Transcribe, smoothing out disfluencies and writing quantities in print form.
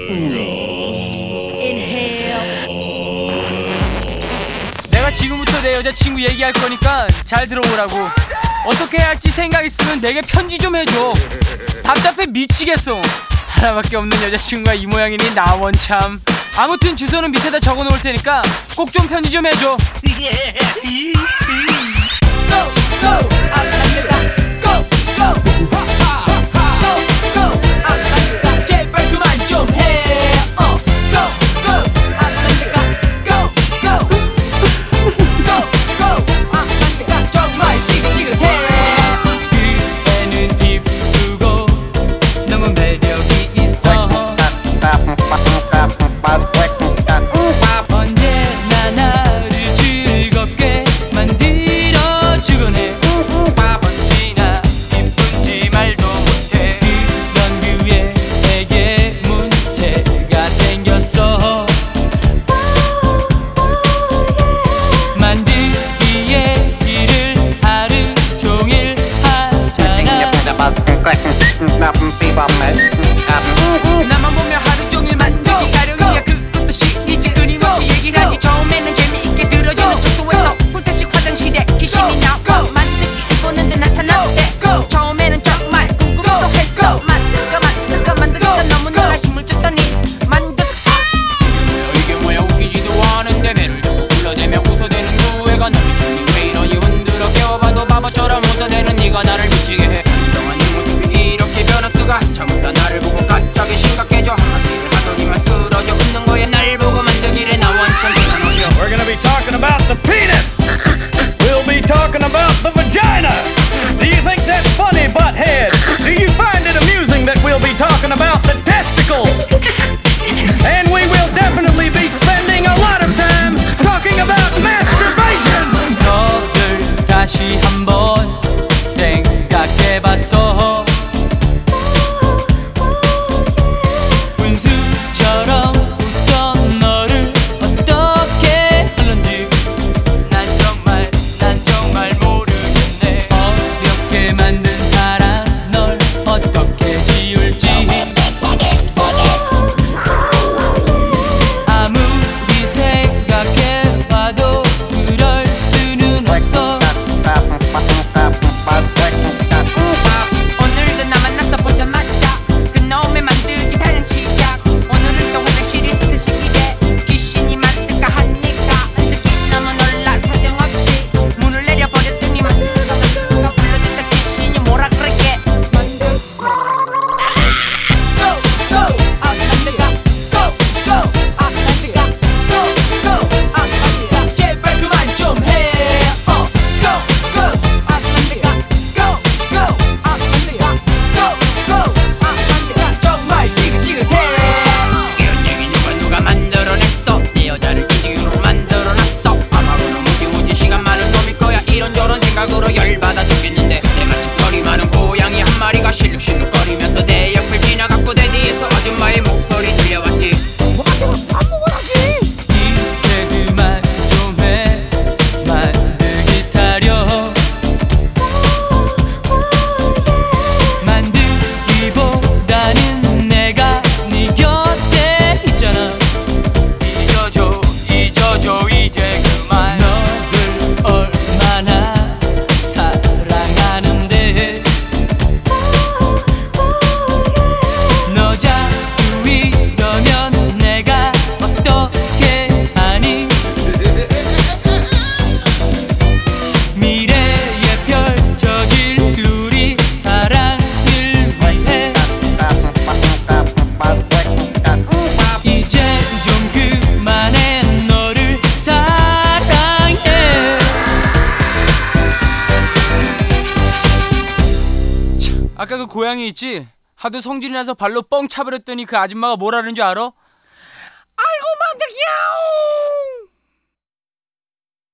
내가 지금부터 내 여자친구 얘기할 거니까 잘 들어보라고. 어떻게 해야 할지 생각 있으면 내게 편지 좀 해줘. 답답해 미치겠어. 하나밖에 없는 여자친구가 이 모양이니 나 원참. 아무튼 주소는 밑에다 적어놓을 테니까 꼭 좀 편지 좀 해줘. 제발 그만 좀 해. 정말 지긋지긋해. 그애는 이쁘고 너무 매력이 있어. 언제나 나를 즐겁게 만들어주곤 해. 멋지나 이쁜지 말도 못해. 그런 그애에게 문제가 생겼어. 만들기에 일을 하루 종일 하잖아. 나만 보면 하루 종일 만들기 가령이야. 그것도 시리즈 끊임없이 얘기를 하지. 처음에는 재미있게 들어주는 정도에서 분사식 화장실에 귀신이 나와. 만들기 보는데 나타날 때 처음에는 정말 궁금도 했어. 만들까 너무 놀라 힘을 줬더니 이게 뭐야 웃기지도 않은데 배를 자꾸 불러대며 웃어대는 그 애가 날 미치니 왜 이러니 흔들어 깨워봐도 바보처럼 웃어대는 네가 나를 미치게 해. 한동안 네 모습이 이렇게 변할 수가. 처음부터 나를 보고 갑자기 심각해져. 한마디를 하더니만 쓰러져 웃는 거야. 날 보고 만들기를 나 원천 대단하죠. We're gonna be talking about the penis. We'll be talking about the vagina. Do you think that's funny, butthead? Do you find it amusing that we'll be talking about the testicles? And we will definitely be spending a lot of time talking about masturbation. 너를 다시 한번 생각해봤어. 분수처럼 웃던 너를 어떻게 할런지 난 정말 모르겠네. 어렵게 만든 사람 널 어떻게 지울지 아무리 생각해봐도 그럴 수는 없어. 오늘도 나 만나서 보자마자 그놈의 만들기 다른 시작. 오늘은 또 화장실이 쑤시기에 귀신이 만들까 하니까 흔들기 너무 놀라 사정없이 문을 내려버렸더니 만들어가 불러댔다. 귀신이 뭐라 그랬게. 제발 그만 좀 해. 정말 지긋지긋해. 이런 얘기 누가 만들어냈어. 내 여자를 뒤지기로 만들어놨어. 아마 그놈 우지우지 시간 많은 놈일 거야. 이런저런 생각으로 열받아 죽겠는데 내 마침거리 많은 고양이 한 마리가 실룩실룩거리면서 내 옆을 지나갔고 내 뒤에서 아줌마의 목소리 들려왔지. 이제 그만 좀 해. 만들기 타려. 만들기보다는 내가 네 곁에 있잖아. 잊어줘 이제 그만. 너를 얼마나 사랑하는데 너 자꾸 이러면 내가 어떻게 하니. 미래에 펼쳐질 우리 사랑을 위해 이젠 좀 그만해. 너를 사랑해. 아까 그 고양이 있지? 하도 성질이 나서 발로 뻥 차버렸더니 그 아줌마가 뭐라는 줄 알아? 아이고 만들기야.